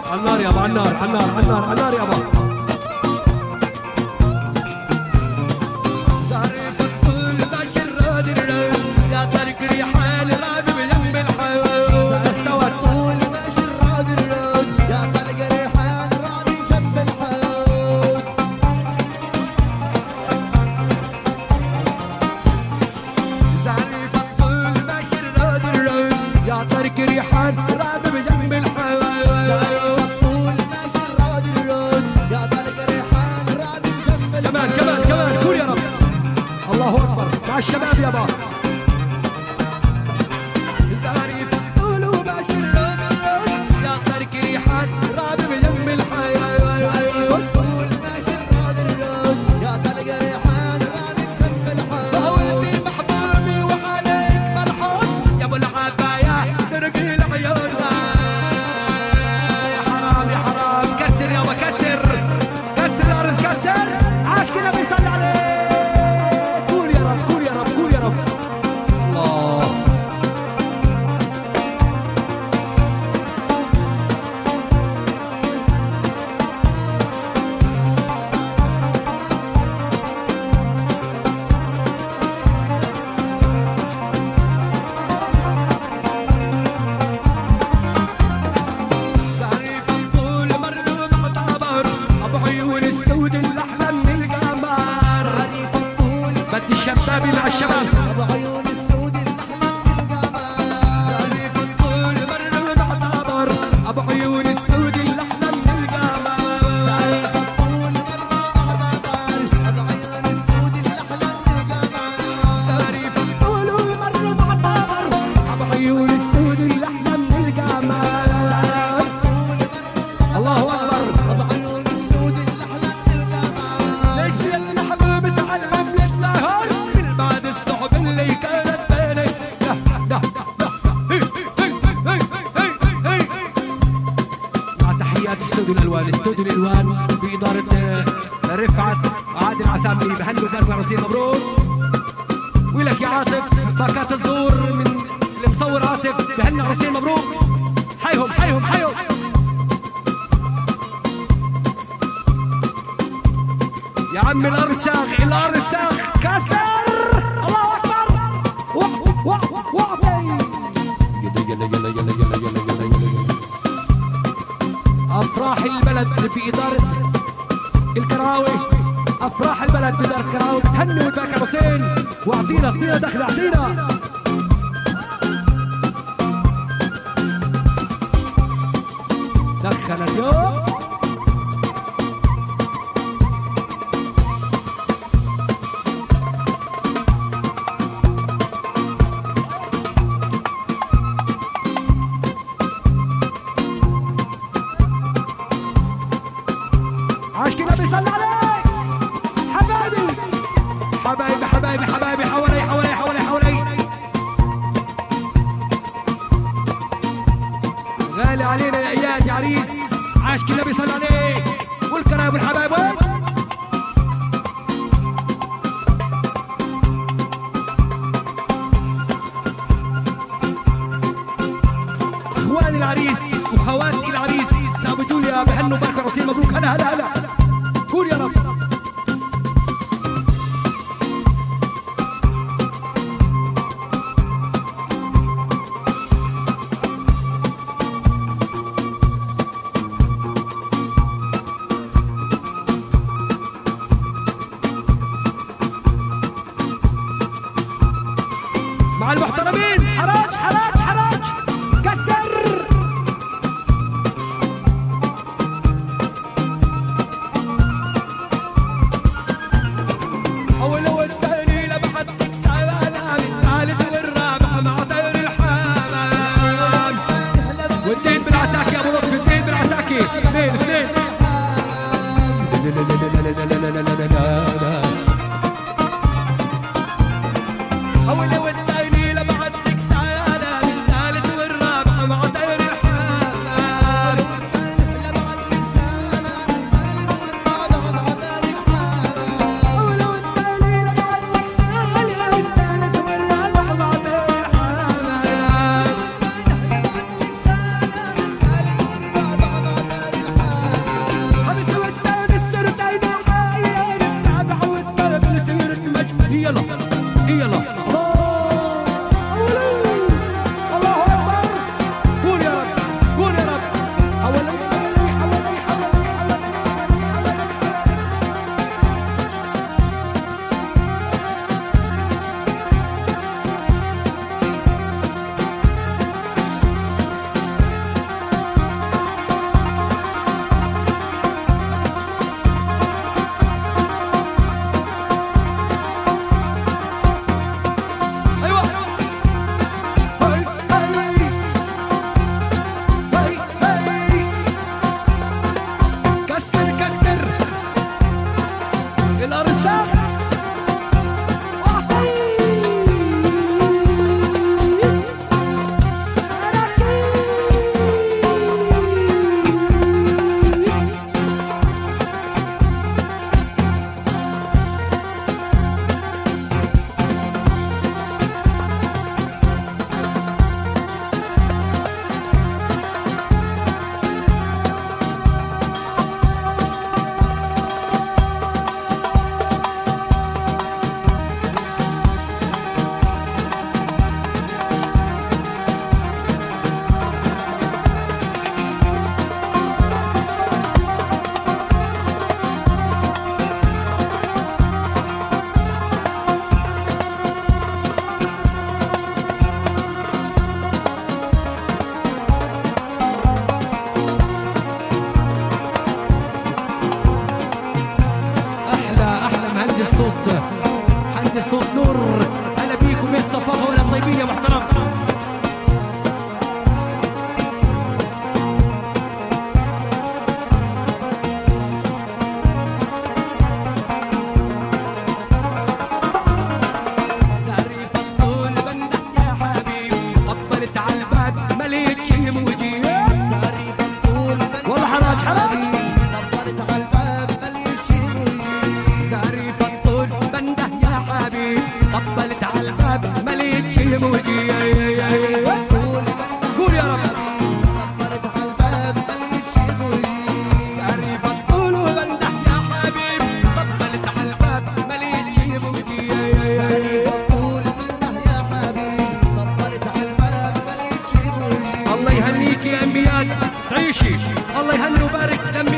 على النار يابا، على النار، على النار، على النار، على النار يابا. زهرة الطول ماشي الراد الراد يا طريق ريحان رابي بجنب الحيوان. استوى الطول ماشي الراد الراد يا طلق ريحان رابي جنب الحيوان. زهرة الطول ماشي الراد الراد يا طريق ريحان رابي بجنب الحيوان. الطول ماشي الراد الراد يا طلق ريحان رابي جنب الحيوان. كمان كمان كمان، قول يا رب. الله اكبر مع الشباب يابا. زهرة الطول وماشي الراد الراد يا طريق ريحان رابي بجنب الحيوان. الطول ماشي الراد الراد يا طلق ريحان رابي جنب الحيوان. فولتي محبوبي وعليك ملحوظ يا ابو العباية سرق العيون. يا حرام يا حرام، كسر يابا كسر، كسر الارض كسر. عاش كده بيصلي عليه. قول يا رب، قول يا رب، قول يا رب. الله. زهري الطول مرلوم عطابر ابو عيون السود الاحلى من القمر. بدي الشباب مع الشباب. ابو عيون السود الاحلى من القمر. زهري الطول مرلوم عطابر ابو عيون السود الاحلى من القمر. الطول مرة ابو عيون السود الاحلى من القمر. زهري الطول مرلوم عطابر ابو عيون السود الاحلى من القمر. الله اكبر. ابو عيون السود الاحلى من القمر. ليش يا الحبيب تعلم للسهر من بعد الصحب اللي كانت بيني. لا لا لا هي هي هي هي هي. مع تحيات استوديو الالوان، استوديو الالوان باداره رفعت عادل عثامي. بهنوا بارك عروسين مبروك. ولك يا عاطف باكات الزور من المصور عاطف. بهنوا عروسين مبروك. حيهم حيهم حيهم. يا عم الارساخ الارساخ كسر. الله اكبر. افراح البلد باداره الكراوي، افراح البلد باداره الكراوي. تهنوا بك يا حسين واعطينا اعطينا دخل اعطينا. دخل اليوم. عاش كده بيصلي عليك حبايبي حبايبي حبايبي حبايبي. حوالي حوالي حوالي حوالي. غالي علينا يا اياد يا عريس. عاش كده بيصلي عليك والكرام والحبايب. اخواني العريس وخواتي العريس ابو جوليا بهنوا بارك عروسين مبروك. هلا هلا هلا. قول يا رب. مع المحترمين حراج حراج حراج كسر. أول والثاني لبحتك سلالة من الثالث والرابع مع طير الحمام. والدين بالعتاكي يا أبو لطفي، الدين بالعتاكي. اثنين اثنين. أول والثاني لبحتك سلالة من الثالث والرابع مع طير الحمام. أول والثاني لبحتك سلالة من الثالث والرابع مع طير الحمام. شيء. الله يهني ويبارك دم